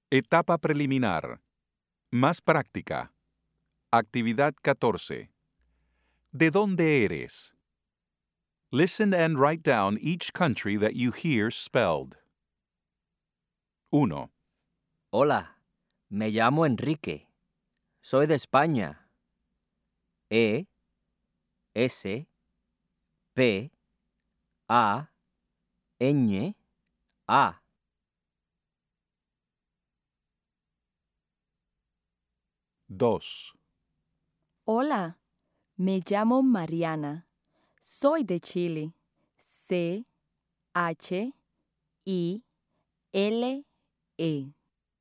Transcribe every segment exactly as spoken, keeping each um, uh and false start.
Etapa preliminar. Más práctica. Actividad catorce. ¿De dónde eres? Listen and write down each country that you hear spelled. uno, Hola, me llamo Enrique. Soy de España. E, S, P, A, Ñ, A. dos, Hola, me llamo Mariana. Soy de Chile. C, H, I, L, E.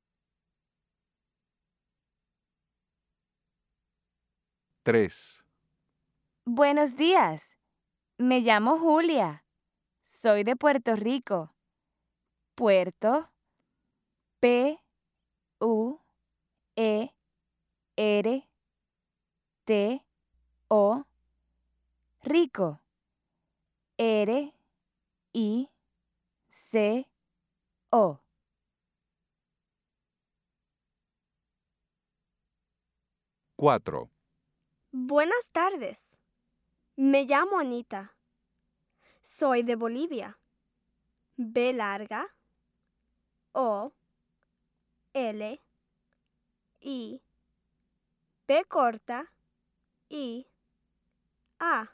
tres, Buenos días. Me llamo Julia. Soy de Puerto Rico. Puerto, P, U, E, R, T, O, Rico. R, I, C, O. cuatro, Buenas tardes. Me llamo Anita. Soy de Bolivia. B larga, O, L, I, P corta, I, A.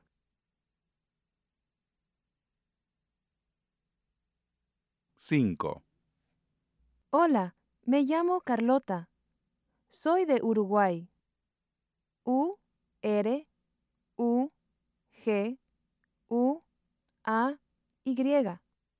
cinco, Hola, me llamo Carlota. Soy de Uruguay. U, R, U, G, U, A, Y.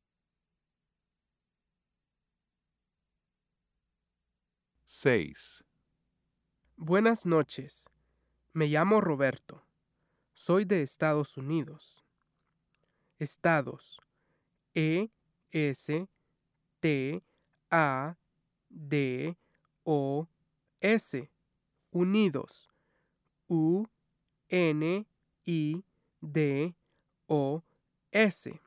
seis, Buenas noches. Me llamo Roberto. Soy de Estados Unidos. Estados. E, S, T, A, D, O, S. Unidos. U, N, I, D, O, S.